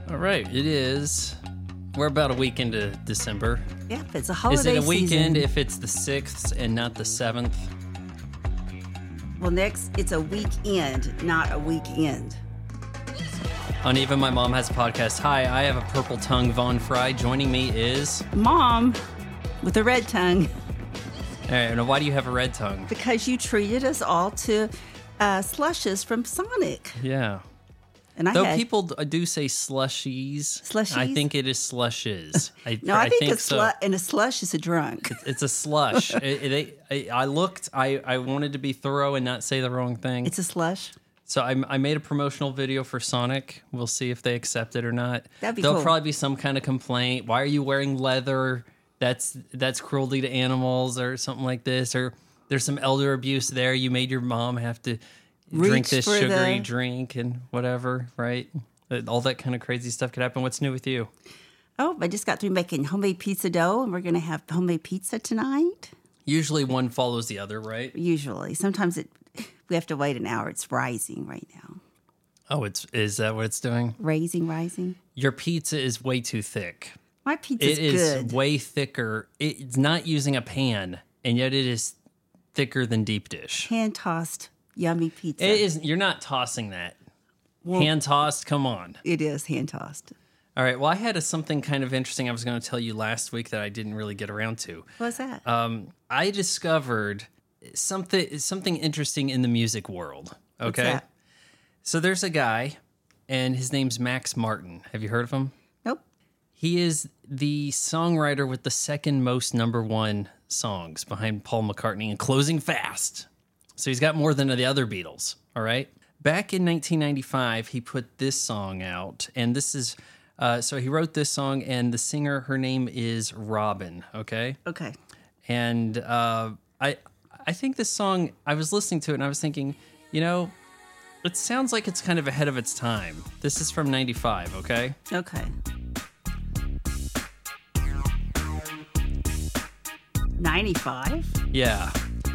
All right, it is. We're about a week into December. Yep, it's a holiday season. Is it a weekend season. if it's the 6th and not the 7th? Well, next, it's a weekend, not a weekend. On Even My Mom Has a Podcast. Hi, I have a purple tongue, Vaughn Fry. Joining me is... Mom, with a red tongue. All right, now why do you have a red tongue? Because you treated us all to slushes from Sonic. Yeah. And I Though had, people do say slushies. Slushies? I think it is slushes. I think so. And a slush is a drunk. It's a slush. I looked. I wanted to be thorough and not say the wrong thing. It's a slush. So I made a promotional video for Sonic. We'll see if they accept it or not. That'd be There'll cool. probably be some kind of complaint. Why are you wearing leather? That's cruelty to animals or something like this. Or there's some elder abuse there. You made your mom have to drink Reach this for sugary the- drink and whatever, right? All that kind of crazy stuff could happen. What's new with you? Oh, I just got through making homemade pizza dough, and we're going to have homemade pizza tonight. Usually one follows the other, right? Usually. Sometimes we have to wait an hour. It's rising right now. Oh, is that what it's doing? Rising. Your pizza is way too thick. My pizza's It is good. way thicker. It's not using a pan, and yet it is thicker than deep dish. Hand-tossed, yummy pizza. It is. You're not tossing that. Hand tossed. Come on. It is hand-tossed. All right. Well, I had something kind of interesting I was going to tell you last week that I didn't really get around to. What's that? I discovered something interesting in the music world. Okay. What's that? So there's a guy, and his name's Max Martin. Have you heard of him? Nope. He is the songwriter with the second most #1 songs behind Paul McCartney and Closing Fast. So he's got more than the other Beatles, all right? Back in 1995, he put this song out, and this is, so he wrote this song, and the singer, her name is Robin, okay? Okay. And I think this song, I was listening to it, and I was thinking, you know, it sounds like it's kind of ahead of its time. This is from 95, okay? Okay. 95? Yeah.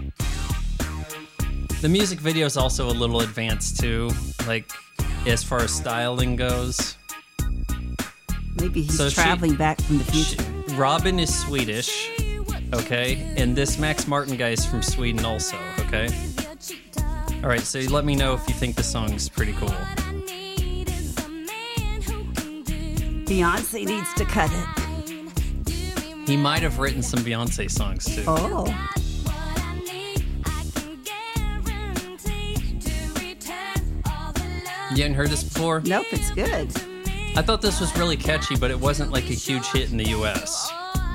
The music video is also a little advanced too, like as far as styling goes. Maybe he's So traveling back from the future. Robin is Swedish, okay? And this Max Martin guy is from Sweden also, okay? All right, so let me know if you think the song's pretty cool. Beyonce needs to cut it. He might have written some Beyonce songs too. Oh. You hadn't heard this before? Nope, it's good. I thought this was really catchy, but it wasn't like a huge hit in the U.S.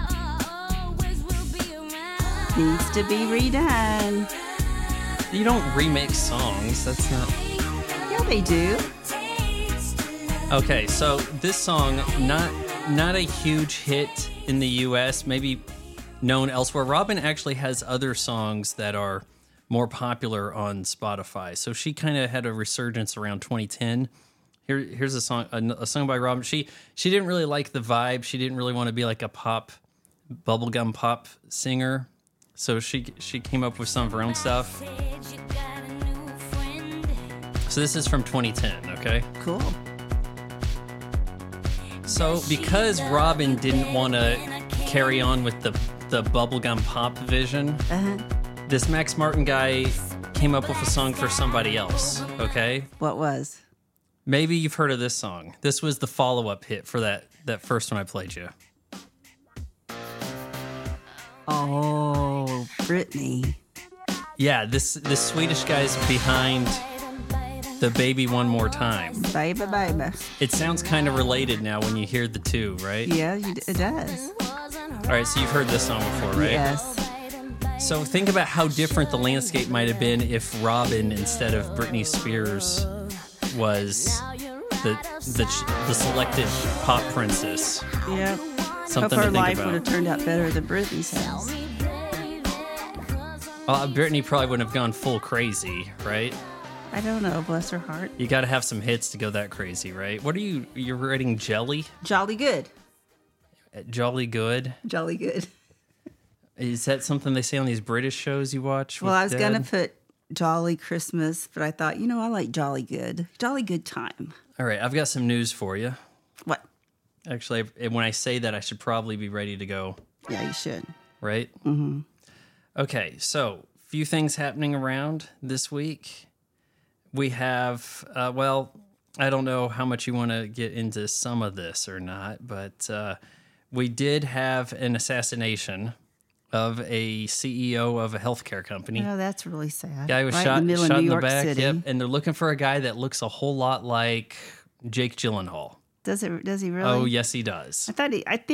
Needs to be redone. You don't remake songs. That's not... Yeah, they do. Okay, so this song, not a huge hit in the U.S., maybe known elsewhere. Robin actually has other songs that are more popular on Spotify. So she kind of had a resurgence around 2010. Here's a song by Robin. She didn't really like the vibe. She didn't really want to be like a pop, bubblegum pop singer. So she came up with some of her own stuff. So this is from 2010, okay? Cool. So because Robin didn't want to carry on with the bubblegum pop vision, this Max Martin guy came up with a song for somebody else, okay? What was? Maybe you've heard of this song. This was the follow-up hit for that first one I played you. Oh, Britney. Yeah, this Swedish guy's behind the Baby One More Time. Baby. It sounds kind of related now when you hear the two, right? Yeah, it does. All right, so you've heard this song before, right? Yes. So think about how different the landscape might have been if Robin, instead of Britney Spears, was the selected pop princess. Yeah. Something Hope to her think life about. would have turned out better than Britney's has. Well, Britney probably wouldn't have gone full crazy, right? I don't know. Bless her heart. You got to have some hits to go that crazy, right? What are you're writing Jelly? Jolly good. Jolly Good? Jolly good. Is that something they say on these British shows you watch? Well, with I was going to Dad? put Jolly Christmas, but I thought, I like Jolly Good. Jolly good time. All right, I've got some news for you. What? Actually, when I say that, I should probably be ready to go, Yeah, you should. right? Mm-hmm. Okay, so few things happening around this week. We have, I don't know how much you want to get into some of this or not, but we did have an assassination of a CEO of a healthcare company. Oh, that's really sad. Guy was right shot in the middle in of New the York back. City. Yep, and they're looking for a guy that looks a whole lot like Jake Gyllenhaal. Does he really? Oh, yes, he does. I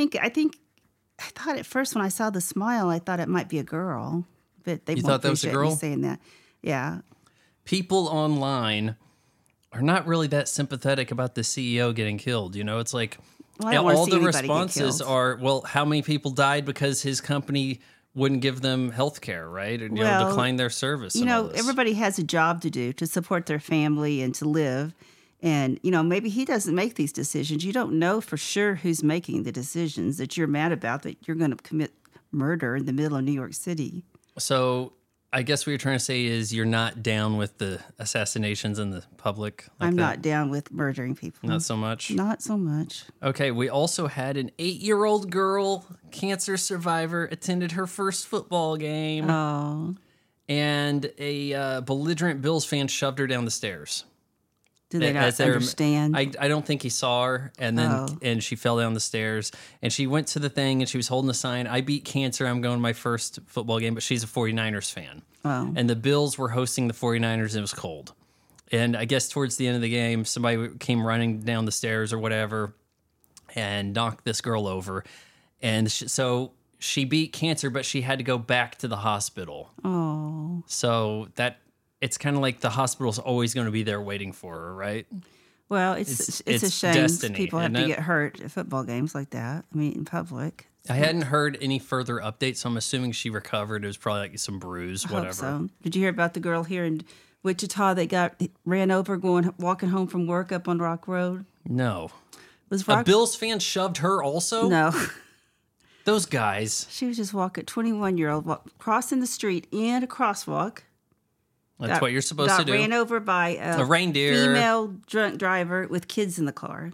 thought at first when I saw the smile, I thought it might be a girl, but they You won't thought that was a appreciate me girl? saying that. Yeah. People online are not really that sympathetic about the CEO getting killed. You know, it's like Well, I don't wanna all see the anybody get responses killed. are, well, how many people died because his company wouldn't give them health care, right? Or, you know, Well, decline their service. You and all know, this. everybody has a job to do to support their family and to live. And, you know, maybe he doesn't make these decisions. You don't know for sure who's making the decisions that you're mad about, that you're going to commit murder in the middle of New York City. So I guess what you're trying to say is you're not down with the assassinations in the public. Like I'm that? not down with murdering people. Not so much. Not so much. Okay, we also had an 8-year-old girl, cancer survivor, attended her first football game, Oh, and a belligerent Bills fan shoved her down the stairs. do they not As they're- understand? I don't think he saw her, and then Oh. and she fell down the stairs, and she went to the thing, and she was holding a sign, "I beat cancer, I'm going to my first football game," but she's a 49ers fan. Oh. And the Bills were hosting the 49ers, and it was cold. And I guess towards the end of the game, somebody came running down the stairs or whatever and knocked this girl over. And so she beat cancer, but she had to go back to the hospital. Oh. So that it's kind of like the hospital's always going to be there waiting for her, right? Well, it's a it's shame destiny, people have isn't to it? get hurt at football games like that. I mean, in public. I hadn't heard any further updates, so I'm assuming she recovered. It was probably like some bruise, I whatever. hope so. Did you hear about the girl here in Wichita that got ran over walking home from work up on Rock Road? No. Was A Rock? Bills fan shoved her also? No, Those guys. she was just walking. 21-year-old crossing the street in a crosswalk. That's what you're supposed to do. Ran over by A reindeer. female drunk driver with kids in the car.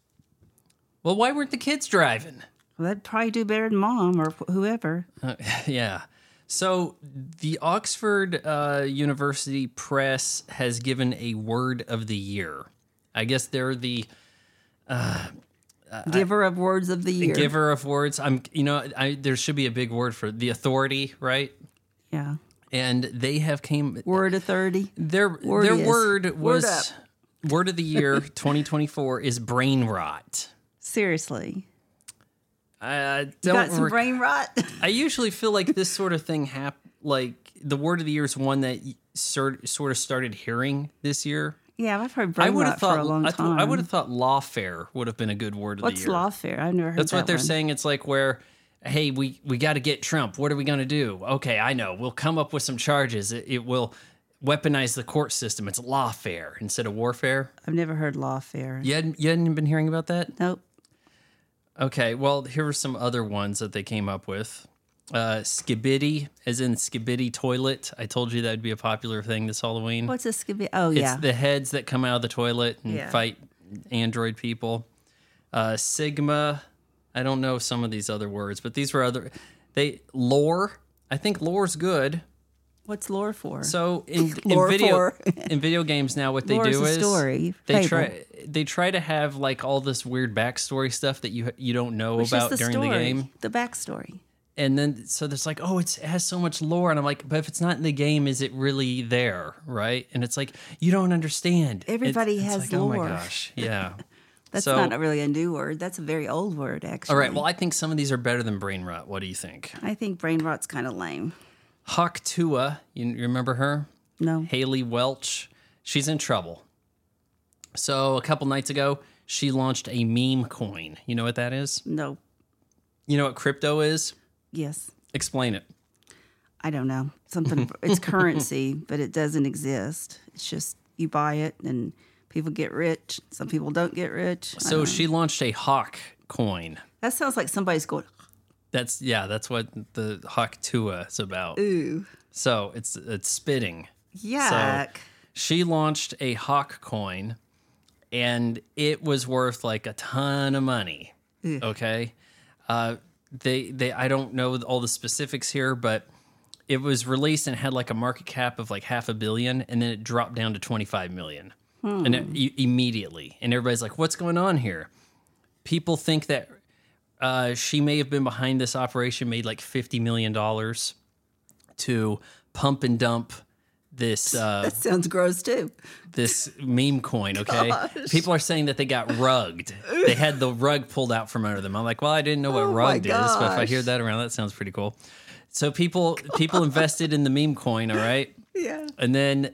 Well, why weren't the kids driving? Well, that'd probably do better than mom or whoever. Yeah. So the Oxford University Press has given a word of the year. I guess they're the Giver of words of the year. giver of words. There should be a big word for the authority, right? Yeah. And they have came Word of 30. their is. word was Word up. word of the year 2024 is brain rot. Seriously. I You don't got some rec- brain rot? I usually feel like this sort of thing like the word of the year is one that sort of started hearing this year. Yeah, I've heard I brain would rot have thought for a long time. I would have thought lawfare would have been a good word of What's the year. lawfare? I've never heard That's that what they're one. saying. It's like where, hey, we got to get Trump. What are we going to do? Okay, I know. We'll come up with some charges. It will weaponize the court system. It's lawfare instead of warfare. I've never heard lawfare. You hadn't been hearing about that? Nope. Okay, well, here are some other ones that they came up with. Skibidi, as in skibidi toilet. I told you that would be a popular thing this Halloween. What's a skibidi? Oh, It's yeah. the heads that come out of the toilet and Yeah. fight android people. Sigma. I don't know some of these other words, but these were other. Lore. I think lore's good. What's lore for? So in Lore video for. in video games now, what they Lore is do a is story, they fable. they try to have like all this weird backstory stuff that you don't know It's about just the during story, the game. the backstory. And then, so there's like, oh, it has so much lore. And I'm like, but if it's not in the game, is it really there? Right. And it's like, you don't understand. Everybody It's has like, oh my lore. gosh. Yeah. That's So- not really a new word. That's a very old word, actually. All right. Well, I think some of these are better than brain rot. What do you think? I think brain rot's kind of lame. Hawk Tua, you remember her? No. Haley Welch. She's in trouble. So a couple nights ago, she launched a meme coin. You know what that is? No. You know what crypto is? Yes. Explain it. I don't know. Something. It's currency, but it doesn't exist. It's just you buy it and people get rich. Some people don't get rich. I So don't know. she launched a Hawk coin. That sounds like somebody's going, That's what the Hawk Tua is about. ooh, So it's spitting. yuck. She launched a Hawk coin, and it was worth like a ton of money. Okay. They I don't know all the specifics here, but it was released and had like a market cap of like $500 million, and then it dropped down to 25 million. And immediately. And everybody's like, what's going on here? People think that she may have been behind this operation, made like $50 million to pump and dump this. That sounds gross too. This meme coin, okay? Gosh. People are saying that they got rugged. They had the rug pulled out from under them. I'm like, well, I didn't know what rugged is, but if I hear that around, that sounds pretty cool. So people invested in the meme coin, all right? Yeah. And then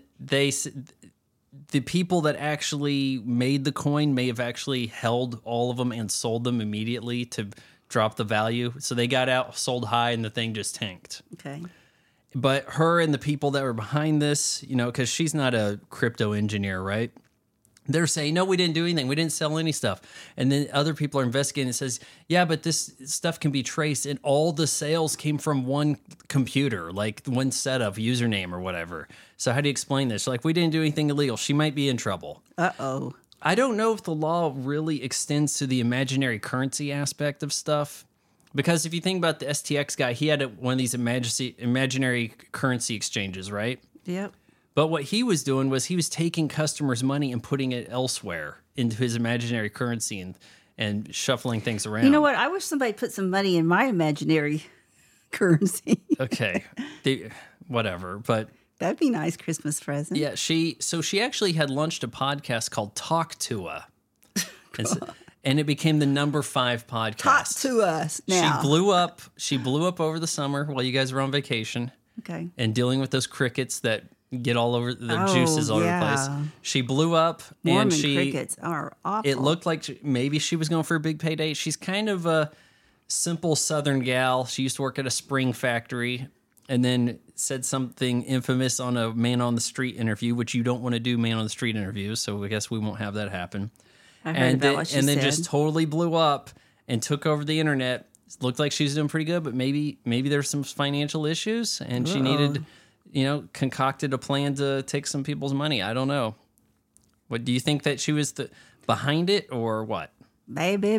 the people that actually made the coin may have actually held all of them and sold them immediately to drop the value. So they got out, sold high, and the thing just tanked. Okay. But her and the people that were behind this, because she's not a crypto engineer, right? They're saying, no, we didn't do anything. We didn't sell any stuff. And then other people are investigating and says, yeah, but this stuff can be traced. And all the sales came from one computer, like one setup, username or whatever. So how do you explain this? Like, we didn't do anything illegal. She might be in trouble. Uh-oh. I don't know if the law really extends to the imaginary currency aspect of stuff. Because if you think about the STX guy, he had one of these imaginary currency exchanges, right? Yep. But what he was doing was he was taking customers' money and putting it elsewhere into his imaginary currency and shuffling things around. You know what? I wish somebody put some money in my imaginary currency. Okay. Whatever. But that'd be a nice Christmas present. yeah, she actually had launched a podcast called Talk to Us. And it became the number 5 podcast. Talk to us now. She blew up over the summer while you guys were on vacation. Okay. And dealing with those crickets that get all over the juices all over the place. She blew up. Mormon and crickets are awful. It looked like maybe she was going for a big payday. She's kind of a simple Southern gal. She used to work at a spring factory and then said something infamous on a man on the street interview, which you don't want to do man on the street interviews. So I guess we won't have that happen. I heard about what she said. And then just totally blew up and took over the internet. It looked like she was doing pretty good, but maybe there's some financial issues and she needed, concocted a plan to take some people's money. I don't know. What do you think, that she was behind it or what? Baby.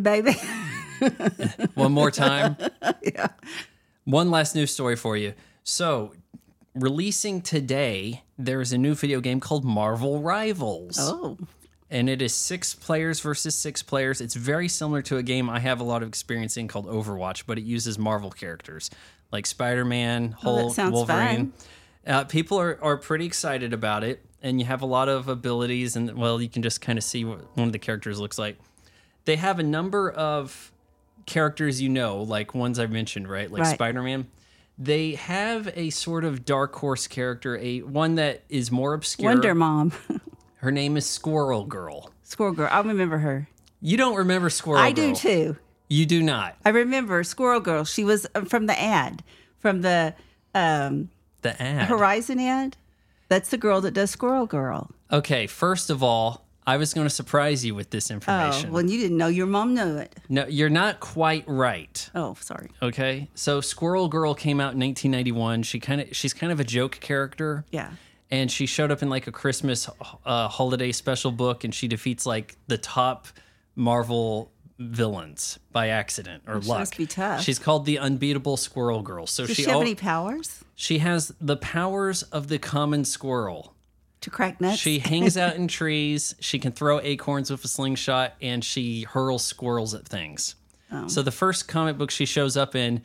One more time. Yeah. One last news story for you. So, releasing today, there's a new video game called Marvel Rivals. Oh. And it is 6 players versus 6 players. It's very similar to a game I have a lot of experience in called Overwatch, but it uses Marvel characters like Spider-Man, Hulk, Wolverine. People are pretty excited about it, and you have a lot of abilities, and well, you can just kind of see what one of the characters looks like. They have a number of characters, like ones I've mentioned, right? Like Spider-Man. They have a sort of dark horse character, one that is more obscure. Wonder Mom. Her name is Squirrel Girl. Squirrel Girl. I remember her. You don't remember Squirrel Girl? I do too. You do not. I remember Squirrel Girl. She was from the ad, from the ad. Horizon ad. That's the girl that does Squirrel Girl. Okay, first of all, I was going to surprise you with this information. Oh, well, you didn't know. Your mom knew it. No, you're not quite right. Oh, sorry. Okay, so Squirrel Girl came out in 1991. She's kind of a joke character. Yeah. And she showed up in like a Christmas holiday special book, and she defeats like the top Marvel villains by accident or luck. She must be tough. She's called the Unbeatable Squirrel Girl. So Does she have any powers? She has the powers of the common squirrel. To crack nuts? She hangs out in trees. She can throw acorns with a slingshot, and she hurls squirrels at things. Oh. So the first comic book she shows up in,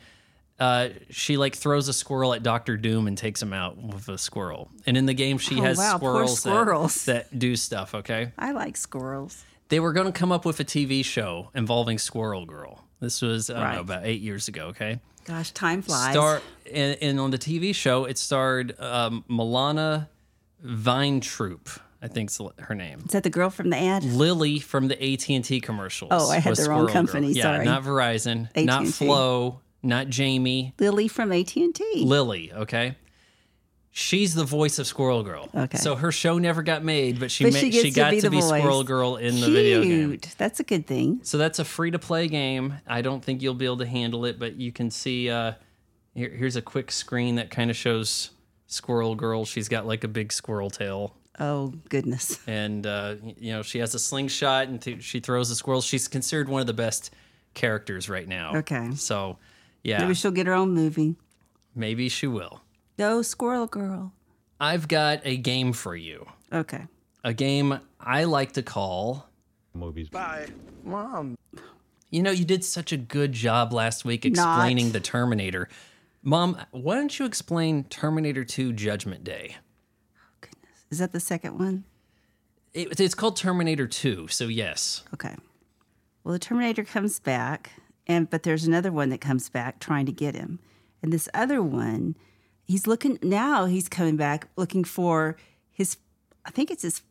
she like throws a squirrel at Doctor Doom and takes him out with a squirrel. And in the game, she has squirrels that do stuff, okay? I like squirrels. They were going to come up with a TV show involving Squirrel Girl. This was, I don't know, about 8 years ago, okay? Gosh, time flies. And on the TV show, it starred Milana Weintraub, I think's her name. Is that the girl from the ad? Lily from the AT&T commercials. Oh, I had the wrong company, sorry. Yeah, not Verizon, AT&T. not Flo, not Jamie. Lily from AT&T. Lily, okay? She's the voice of Squirrel Girl. Okay. So her show never got made, but she got to be Squirrel Girl in the video game. That's a good thing. So that's a free-to-play game. I don't think you'll be able to handle it, but you can see, here's a quick screen that kind of shows Squirrel Girl. She's got like a big squirrel tail. Oh, goodness. And, she has a slingshot and she throws the squirrels. She's considered one of the best characters right now. Okay. So, yeah. Maybe she'll get her own movie. Maybe she will. Go, Squirrel Girl. I've got a game for you. Okay. A game I like to call... Movies. Bye. Mom. You did such a good job last week explaining the Terminator. Mom, why don't you explain Terminator 2 Judgment Day? Goodness. Is that the second one? It's called Terminator 2, so yes. Okay. Well, the Terminator comes back, but there's another one that comes back trying to get him. And this other one, he's coming back looking for I think it's his,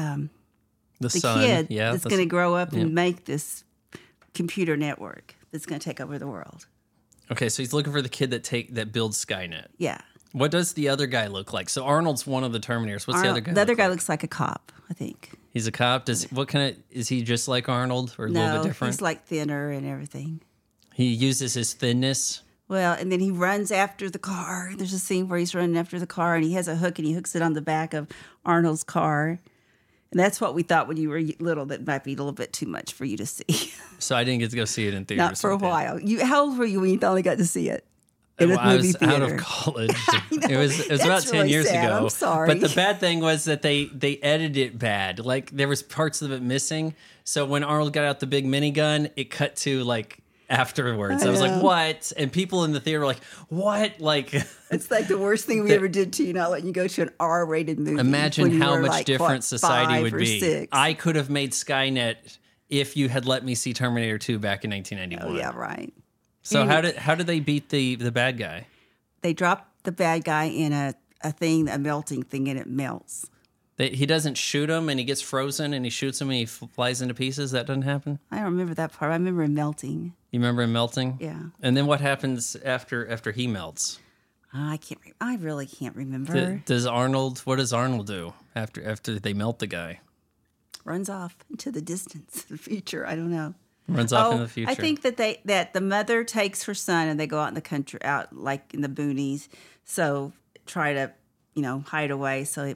the son, kid that's going to grow up and make this computer network that's going to take over the world. Okay, so he's looking for the kid that builds Skynet. Yeah. What does the other guy look like? So Arnold's one of the Terminators. What's the other guy? The other guy looks like a cop, I think. He's a cop. Is he just like Arnold or a little bit different? He's like thinner and everything. He uses his thinness. Well, and then he runs after the car. There's a scene where he's running after the car, and he has a hook, and he hooks it on the back of Arnold's car. And that's what we thought when you were little. That might be a little bit too much for you to see. So I didn't get to go see it in theaters. Not for a while. How old were you when you finally got to see it? I was out of college. It was about 10 really years sad. ago. I'm sorry. But the bad thing was that they edited it bad. Like there was parts of it missing. So when Arnold got out the big minigun, it cut to like afterwards. I was like, what? And people in the theater were like, what? Like it's like the worst thing we ever did to you, not letting you go to an R-rated movie. Imagine how much like, different society would be. 6. I could have made Skynet if you had let me see Terminator 2 back in 1991. Oh, yeah, right. So how did they beat the bad guy? They drop the bad guy in a melting thing, and it melts. He doesn't shoot him, and he gets frozen, and he shoots him, and he flies into pieces. That doesn't happen? I don't remember that part. I remember him melting. You remember him melting? Yeah. And then what happens after he melts? I really can't remember. What does Arnold do after they melt the guy? Runs off into the distance, the future. I don't know. Runs off in the future. I think that the mother takes her son and they go out in the country, out like in the boonies. So try to, hide away so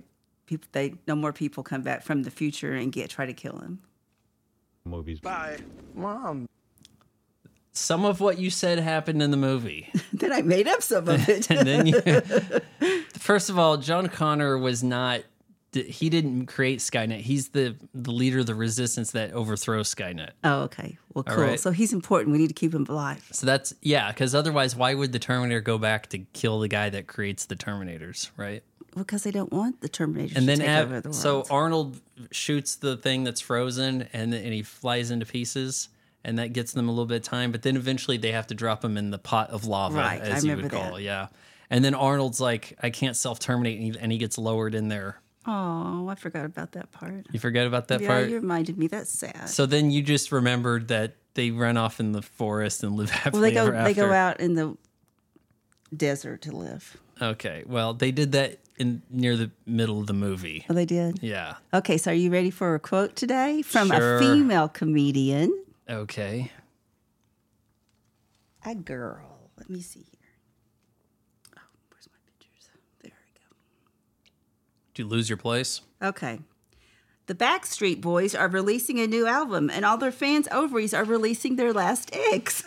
no more people come back from the future and try to kill him. Movies. Bye. Mom. Some of what you said happened in the movie. Then I made up some of it. And then first of all, John Connor he didn't create Skynet. He's the leader of the resistance that overthrows Skynet. Oh, okay. Well, cool. Right. So he's important. We need to keep him alive. So because otherwise, why would the Terminator go back to kill the guy that creates the Terminators, right? Because they don't want the Terminators and to then take over the world. So Arnold shoots the thing that's frozen, and he flies into pieces, and that gets them a little bit of time. But then eventually they have to drop him in the pot of lava, right. as you would call it. Yeah. And then Arnold's like, I can't self-terminate, and he gets lowered in there. Oh, I forgot about that part. You forget about that yeah, part? You reminded me. That's sad. So then you just remembered that they run off in the forest and live happily ever after. They go out in the desert to live. Okay. Well, they did that near the middle of the movie. Oh, they did? Yeah. Okay, so are you ready for a quote today from Sure. a female comedian? Okay. A girl. Let me see here. Oh, where's my pictures? There we go. Did you lose your place? Okay. The Backstreet Boys are releasing a new album, and all their fans' ovaries are releasing their last eggs.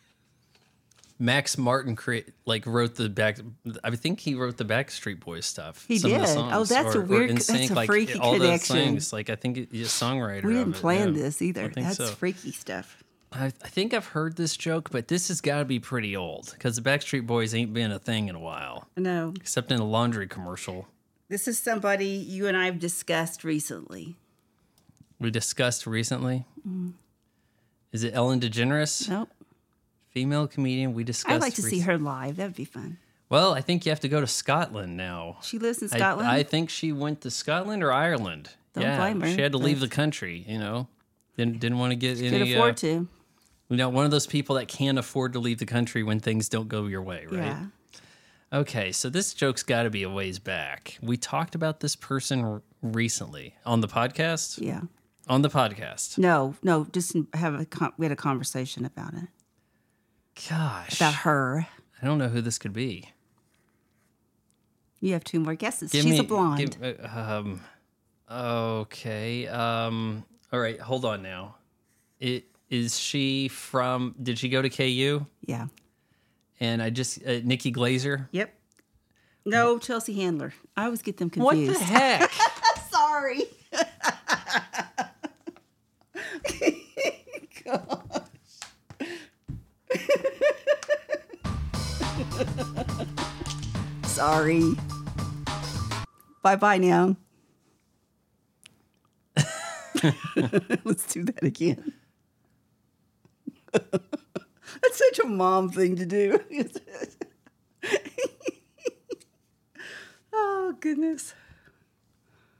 Max Martin wrote the back. I think he wrote the Backstreet Boys stuff. He Some did. Of the songs, Oh, that's a weird. That's a freaky all connection. Those things, I think he's a songwriter. We didn't plan yeah. this either. That's so. freaky stuff. I think I've heard this joke, but this has got to be pretty old because the Backstreet Boys ain't been a thing in a while. No. Except in a laundry commercial. This is somebody you and I have discussed recently. We discussed recently? Mm. Is it Ellen DeGeneres? Nope. Female comedian we discussed. I'd like to see her live. That would be fun. Well, I think you have to go to Scotland now. She lives in Scotland? I think she went to Scotland or Ireland. Don't blame her. She had to leave the country, Didn't want to get any... Could afford to. One of those people that can't afford to leave the country when things don't go your way, right? Yeah. Okay, so this joke's got to be a ways back. We talked about this person recently on the podcast? Yeah. On the podcast. No, just we had a conversation about it. Gosh. About her. I don't know who this could be. You have 2 more guesses. She's a blonde. Okay. All right. Hold on now. Is she from? Did she go to KU? Yeah. And I just Nikki Glazer. Yep. No, Chelsea Handler. I always get them What confused. the heck? Sorry. Sorry. Bye now. Let's do that again. That's such a mom thing to do. Oh, goodness.